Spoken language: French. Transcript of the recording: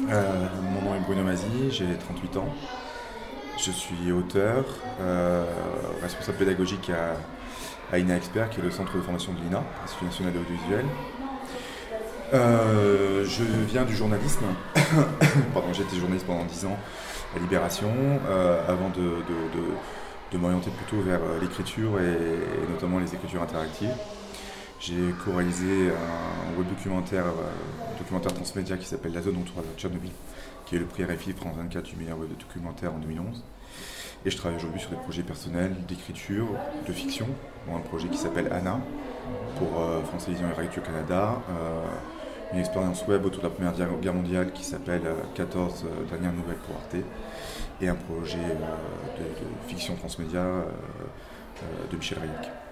Mon nom est Bruno Mazzi, j'ai 38 ans. Je suis auteur, responsable pédagogique à INA Expert, qui est le centre de formation de l'INA, Institut national de l'audiovisuel. Je viens du journalisme. Pardon, j'ai été journaliste pendant 10 ans à Libération, avant de m'orienter plutôt vers l'écriture et notamment les écritures interactives. J'ai co-réalisé un web documentaire transmédia qui s'appelle La Zone autour de Tchernobyl, qui est le prix RFI France 24 du meilleur web documentaire en 2011. Et je travaille aujourd'hui sur des projets personnels d'écriture, de fiction, dont un projet qui s'appelle Anna pour France Télévisions et Radio-Canada, une expérience web autour de la Première Guerre mondiale qui s'appelle 14 dernières nouvelles pour Arte, et un projet de fiction transmédia de Michel Rayek.